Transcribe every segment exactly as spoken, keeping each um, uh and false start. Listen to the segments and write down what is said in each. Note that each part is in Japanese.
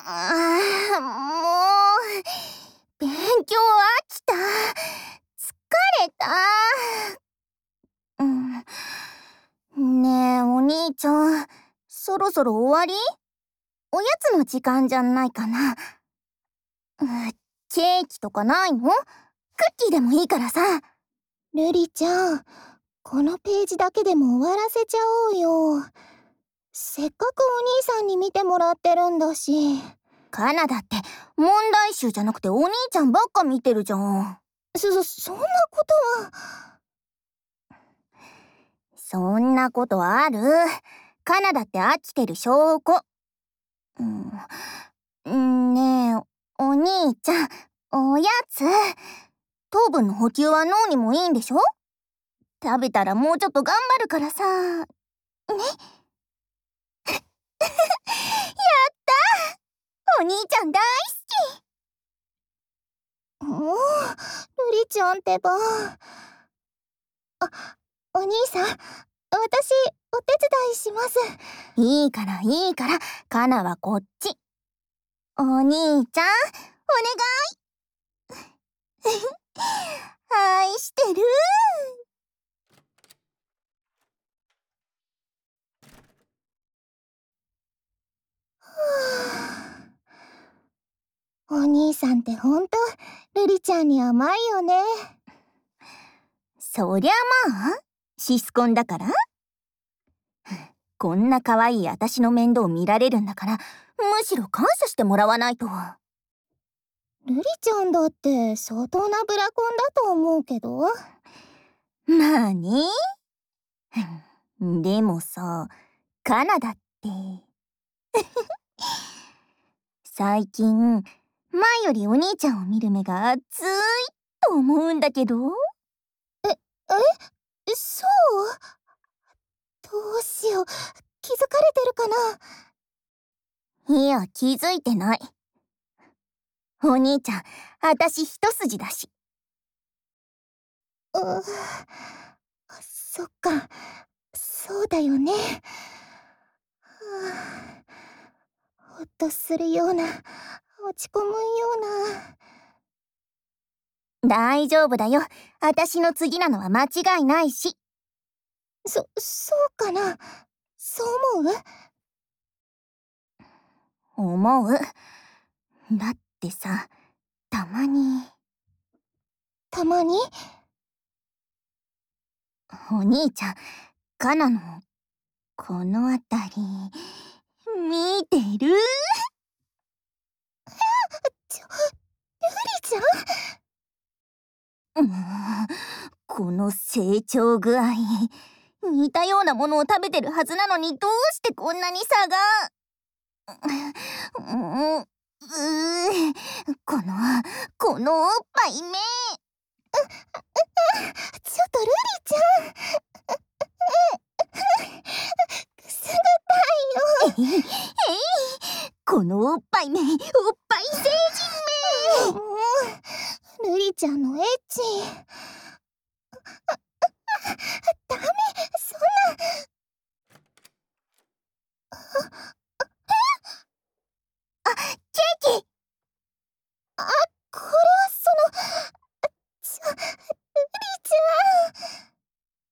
あー、もう、勉強飽きた。疲れた。うん。ねえ、お兄ちゃん、そろそろ終わり？おやつの時間じゃないかな。うん、ケーキとかないの？クッキーでもいいからさ。 瑠璃ちゃん、このページだけでも終わらせちゃおうよ。せっかくお兄さんに見てもらってるんだし。 カナだって問題集じゃなくてお兄ちゃんばっか見てるじゃん。 そ、そ、そんなことは。 そんなことある？カナだって飽きてる証拠。うん。ねえ、お兄ちゃん、おやつ。糖分の補給は脳にもいいんでしょ？食べたらもうちょっと頑張るからさ。ね。やったー！お兄ちゃん大好き。 もう、瑠璃ちゃんってば。あ、お兄さん、私、お手伝いします。 いいからいいから、カナはこっち。お兄ちゃん、お願い。愛してる。 お兄さんってほんと、瑠璃ちゃんに甘いよね。 そりゃまあ、シスコンだから。こんな可愛い私の面倒見られるんだから、むしろ感謝してもらわないと。 瑠璃ちゃんだって相当なブラコンだと思うけど。 まあね。でもさ、カナだって。最近、前よりお兄ちゃんを見る目が熱いと思うんだけど。 え、え、そう？どうしよう、気づかれてるかな？ いや、気づいてない。お兄ちゃん、私一筋だし。 うぅ、そっか、そうだよね。はあ、ほっとするような、落ち込むような。大丈夫だよ。私の次なのは間違いないし。 そ、そうかな？そう思う？ 思う。だってさ、たまに。 たまに？ お兄ちゃん、カナの、このあたり、見てる？ ちょ、瑠璃ちゃん？うーん、この成長具合。似たようなものを食べてるはずなのにどうしてこんなに差が。うーん、うー、この、このおっぱいめ。 ちょっと瑠璃ちゃん。くすぐったいよ。 えい、えい、このおっぱいめ、おっぱい成人め。 もう、瑠璃ちゃんのエッチ。ダメ、そんな。 あ、ケーキ。 あ、これはその、ちょ、瑠璃ちゃん。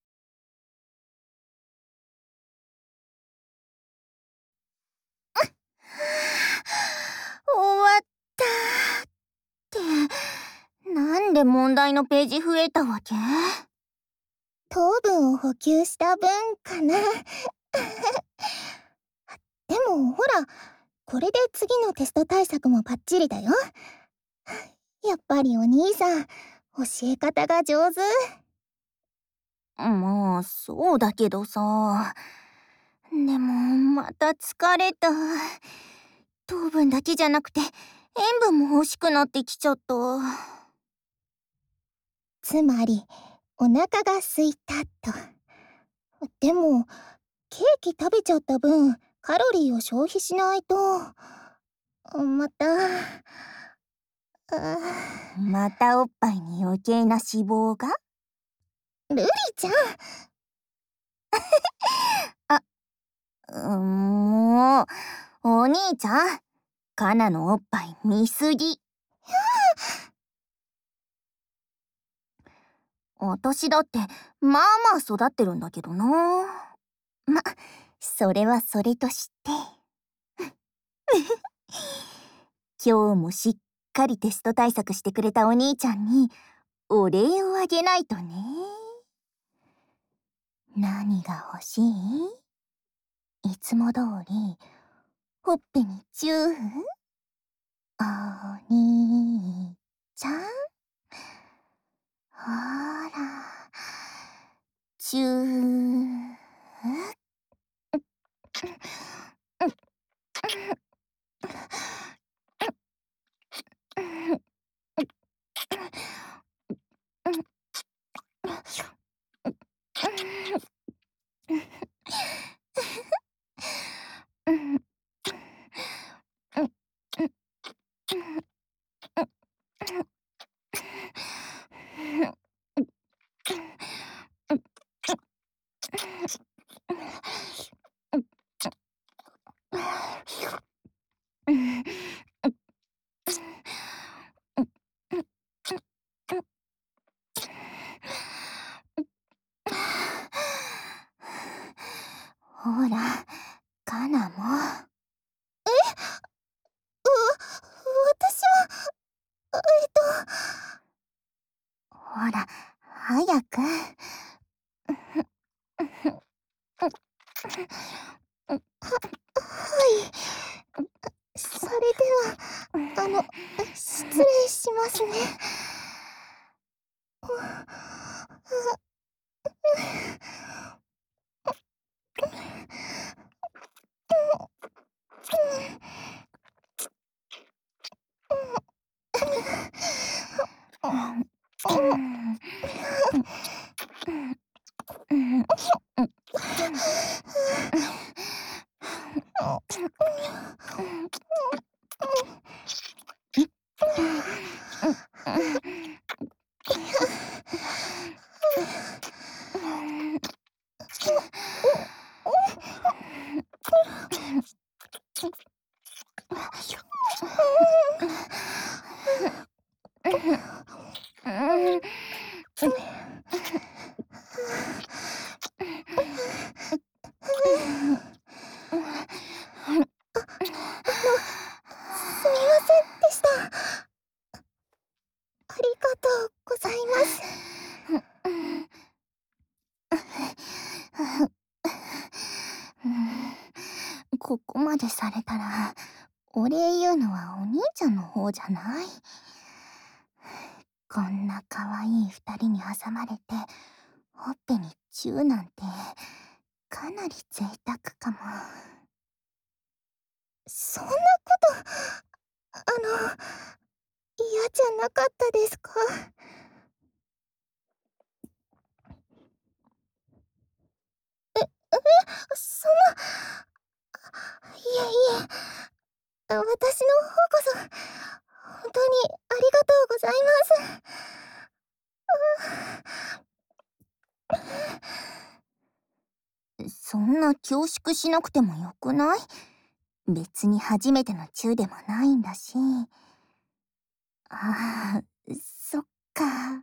終わったって、なんで問題のページ増えたわけ？ 糖分を補給した分かな。でもほら、これで次のテスト対策もバッチリだよ。やっぱりお兄さん、教え方が上手。 まあ、そうだけどさ。でも、また疲れた。糖分だけじゃなくて、塩分も欲しくなってきちゃった。 つまり、お腹が空いたと。でも、ケーキ食べちゃった分、カロリーを消費しないと。また、あまたおっぱいに余計な脂肪が？ 瑠璃ちゃん。 あ、もう、お兄ちゃん。 カナのおっぱい見すぎ。私だってまあまあ育ってるんだけどな。ま、それはそれとして今日もしっかりテスト対策してくれたお兄ちゃんにお礼をあげないとね。何が欲しい？いつも通りほっぺにチュー？お兄ちゃん、ほらチュー。ほら、カナも。 え？う、私は、えっと。 ほら、早く。 は、はい。それでは、あの、失礼しますね。すみませんでした。ありがとうございます。 ここまでされたらお礼言うのはお兄ちゃんの方じゃない？こんな可愛い二人に挟まれてほっぺにチューなんてかなり贅沢かも。 そんなこと、あの、嫌じゃなかったですか？え、え、そんな、いえいえ、私の方こそ、本当にありがとうございます。 そんな恐縮しなくてもよくない？別に初めてのチューでもないんだし。ああ、そっか。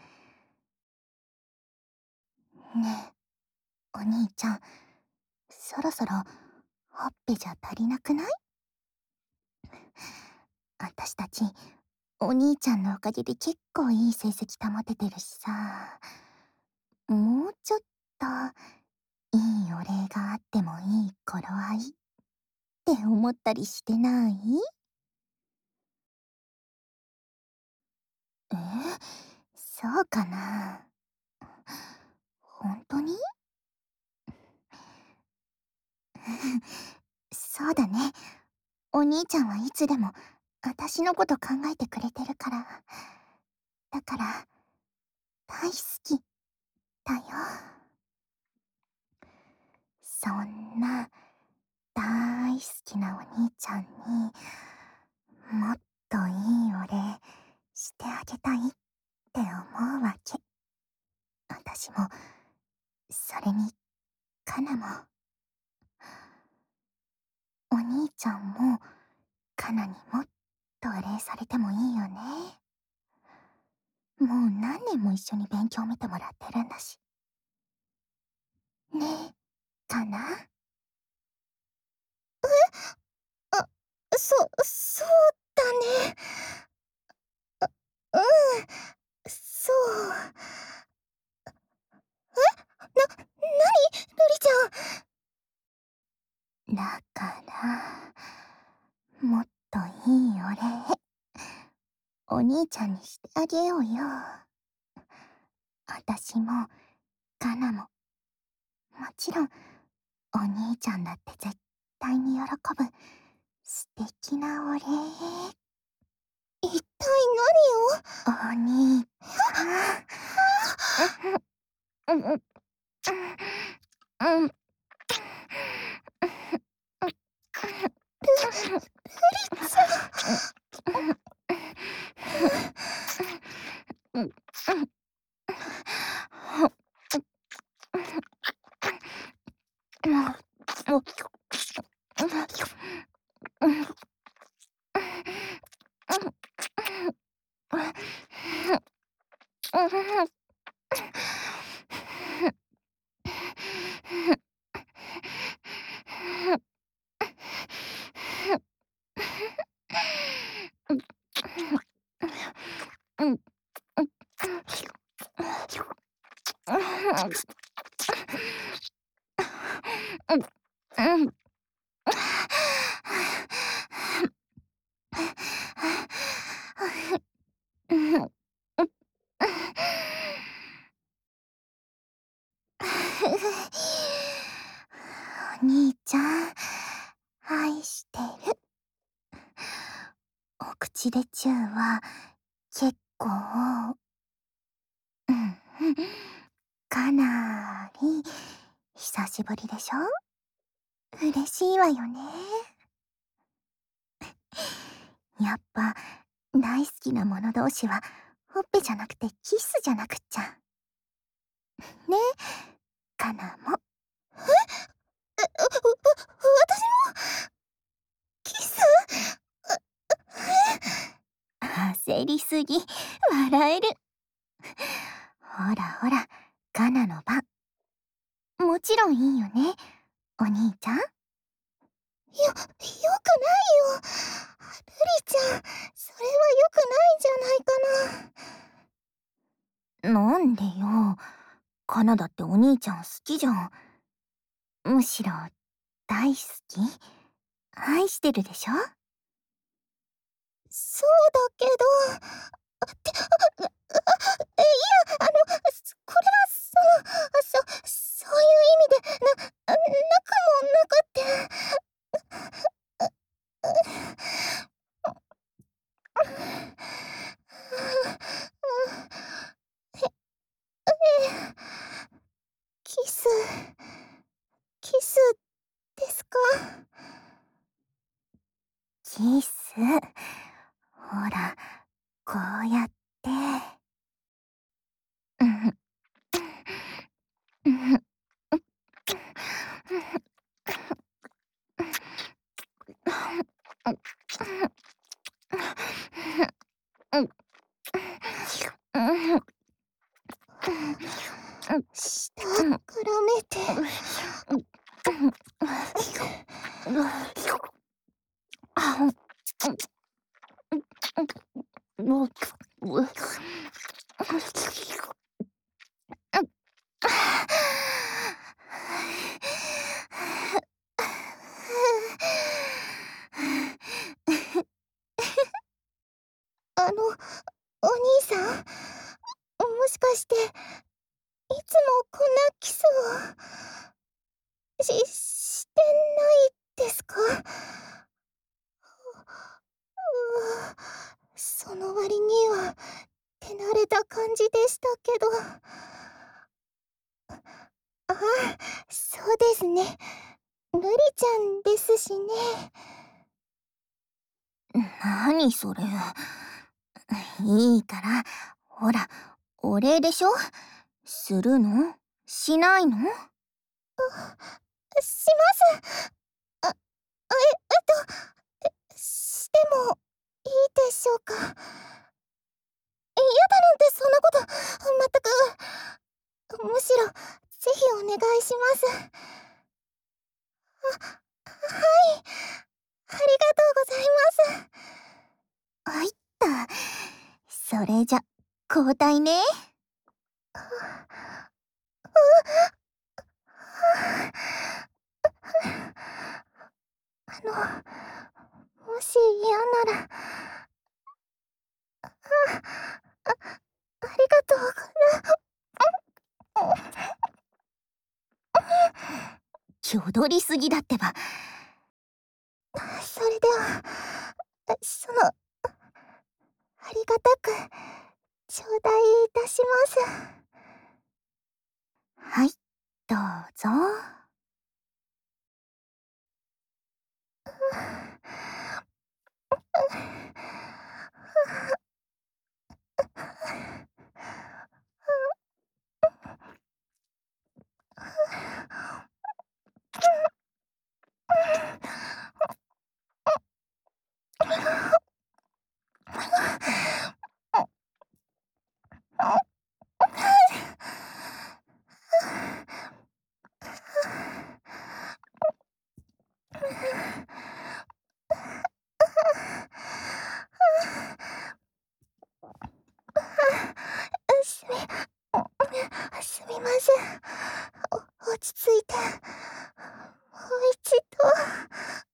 ねえ、お兄ちゃん、そろそろほっぺじゃ足りなくない？あたしたち、お兄ちゃんのおかげで結構いい成績保ててるしさ。もうちょっと、いいお礼があってもいい頃合いって思ったりしてない？え、そうかな。本当に？そうだね。お兄ちゃんはいつでも私のこと考えてくれてるから。だから、大好きだよ。そんな大好きなお兄ちゃんにもっといいお礼してあげたいって思うわけ。私も、それにカナも。お兄ちゃんもカナにもっとお礼されてもいいよね。もう何年も一緒に勉強見てもらってるんだし。ねえ、カナ？ あ、そ、そうだね。あ、うん、そう。え？な、なに？ルリちゃん。だから、もっといいお礼、お兄ちゃんにしてあげようよ。あたしも、カナも、もちろん、お兄ちゃんだって絶対に喜ぶ、素敵なお礼。 一体何を？お兄ちゃん。うんうんうん。お兄ちゃん、愛してる。お口でチューは結構、うん、かなり久しぶりでしょ？嬉しいわよね。やっぱ大好きなもの同士はほっぺじゃなくてキスじゃなくっちゃ。ね、かなも。 え？え、わ、わ、私もキス？ 焦りすぎ、笑える。ほらほら、カナの番。もちろんいいよね、お兄ちゃん。よ、 よくないよ。ルリちゃん、それはよくないんじゃないかな。 なんでよ。カナだってお兄ちゃん好きじゃん。むしろ、大好き？愛してるでしょ？ そうだけど、って、あ、あ、あ、いや、あの、そこれはその、そ、そういう意味で、な、なくもなくって。キス、キスですか？ キス。ほら、こうやって。うん。うん。 舌絡めて。あの、お兄さん、もしかして、いつもこんなキスを、し、してないですか？その割には、手慣れた感じでしたけど。ああ、そうですね。ルリちゃんですしね。 なにそれ。いいから、ほら、お礼でしょ？するの？しないの？ します。あ、あえ、えっと、していします。あ、はい。ありがとうございます。 はいった。それじゃ、交代ね。 あの、もし嫌なら、あ、あ、ありがとうござ気取りすぎだってば。 それでは、その、ありがたく、頂戴いたします。 はい、どうぞ。 すみ、すみません。お、落ち着いて。もう一度。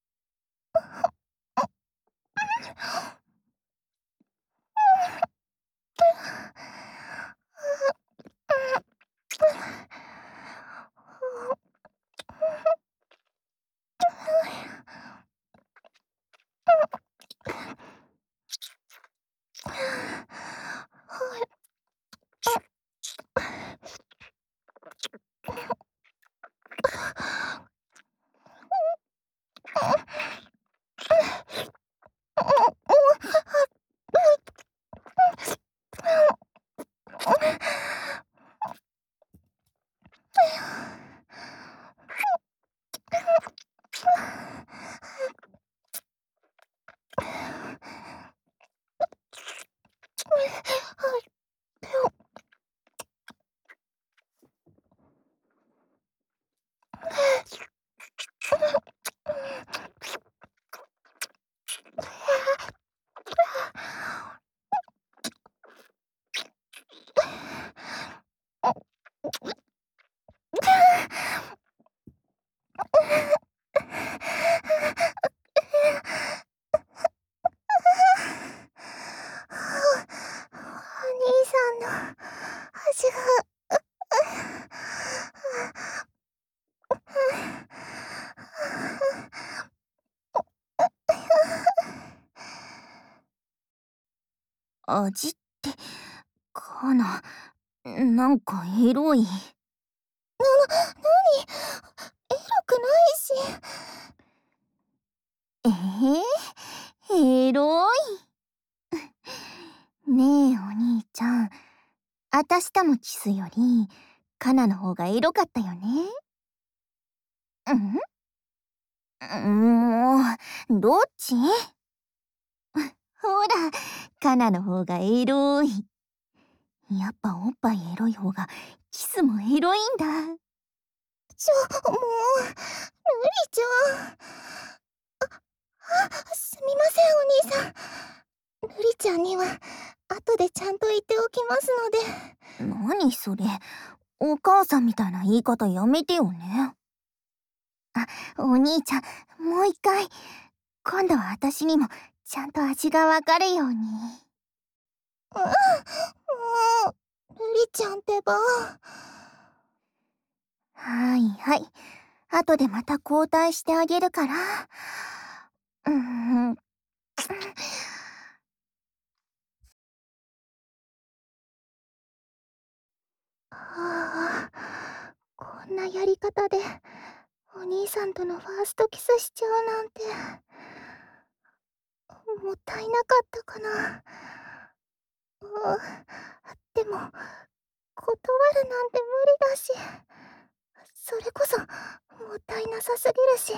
お兄さんの足が。 味って、かな、なんかエロい。 な、なに、エロくないし。 えー、エロい。ねえ、お兄ちゃん。あたしとのキスより、カナの方がエロかったよね。んもう、どっちほら、カナの方がエロい。やっぱおっぱいエロい方が、キスもエロいんだ。 ちょ、もう、ルリちゃん。あ、あ、すみません、お兄さん。ルリちゃんには、後でちゃんと言っておきますので。 何それ、お母さんみたいな言い方やめてよね。あ、お兄ちゃん、もう一回。今度は私にも、ちゃんと味がわかるように。 うん、もう、ルリちゃんってば。 はいはい。後でまた交代してあげるから。うーん。 はあ、こんなやり方でお兄さんとのファーストキスしちゃうなんて、もったいなかったかな。うでも、断るなんて無理だし、それこそもったいなさすぎるし。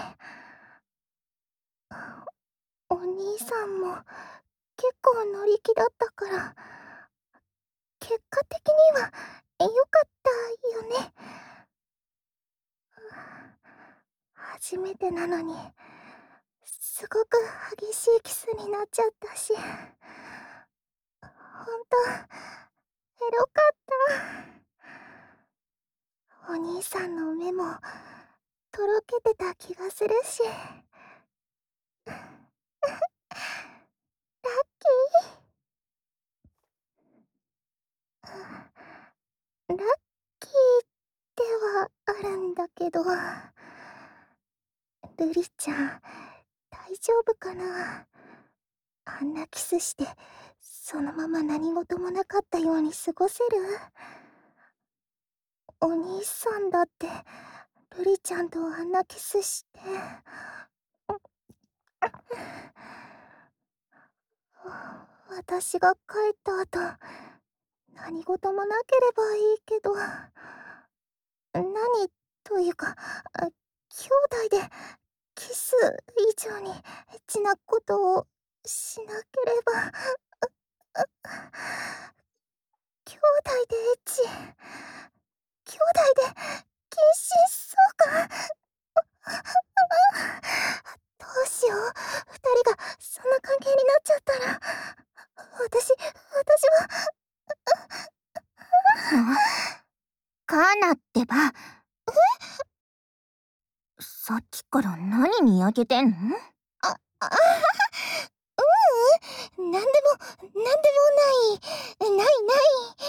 お兄さんも結構乗り気だったから、結果的には良かったよね。 初めてなのに、すごく激しいキスになっちゃったし、ほんと、エロかった。お兄さんの目も、とろけてた気がするし。ラッキー。ラッキーではあるんだけど、ルリちゃん、大丈夫かな。あんなキスして、そのまま何事もなかったように過ごせる？お兄さんだって、ルリちゃんとあんなキスして。私が帰った後、何事もなければいいけど。何というか、兄弟でキス以上にエッチなことをしなければ。兄弟でエッチ、兄弟で近親相関。どうしよう、二人がそんな関係になっちゃったら、私、私は。 カナってば。 え？ さっきから何にやけてんの？ あ、あ、ううん、なんでも、なんでもない、ないない。